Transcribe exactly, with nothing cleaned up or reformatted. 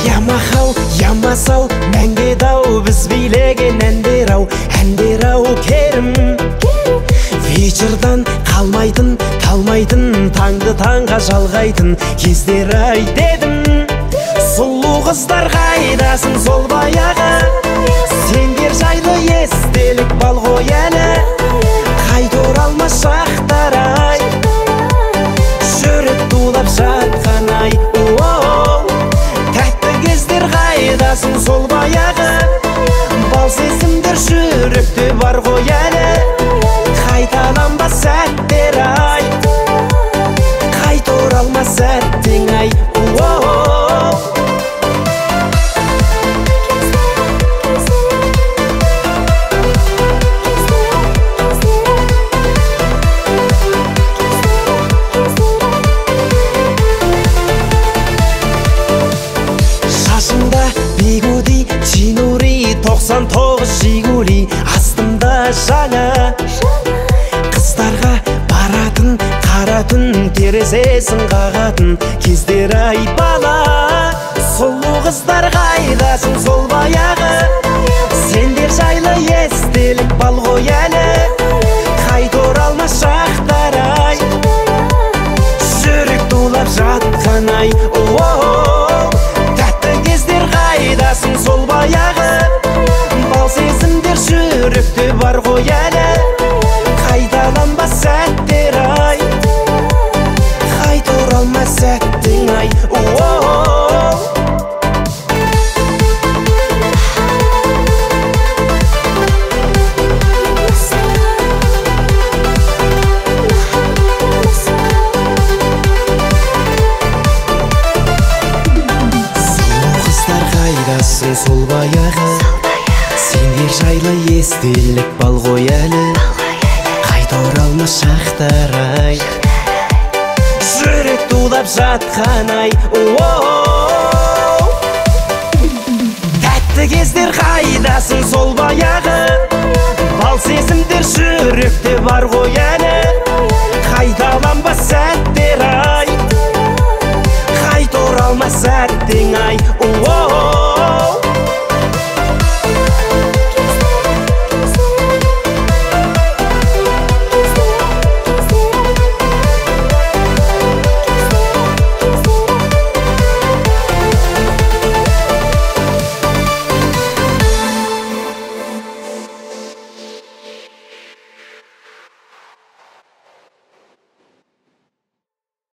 Ямахау, ямасау, мәңге дау, біз билеген әндер ау, әндер ау керім. Вечердан қалмайтын, талмайтын, таңды таңға жалғайтын кездер ай дедім. Сұлу қыздар қайдасын сол баяғы, сендер жайлы естелік бал ғой әлі. Қайта оралмас шақтар ай, жүрек тулап жатқан ай. Тәтті кездер қайдасын сол баяғы, бал сезімдер жүректе бар ғой әлі. Қайталанбас сәттер ай, қайта оралмас сәттің ай. Шашымда бигуди, чинури, тоқсан тоғыз жигули, астымда жаңа. Қыздарға баратын, қаратын, терезесін қағатын кездер ай бала. Сұлу қыздар қайдасын сол баяғы, сендер жайлы естелік бал ғой әлі. Қайта оралмас шақтар ай, жүрек тулап жатқан ай. Тәтті кездер қайдасын сол баяғы, бал сезімдер жүректе бар ғой әлі. Қайталанбас сәттер ай, қайта оралмас сәттің ай. Қайдасын сол баяғы, сендер жайлы естелік бал ғой әлі. Қайта оралмас шақтар ай, жүрек тулап жатқан ай. Тәтті кездер қайдасын сол баяғы, бал сезімдер жүректе бар ғой әлі. Қайталанбас сәттер ай, қайта оралмас сәттің ай.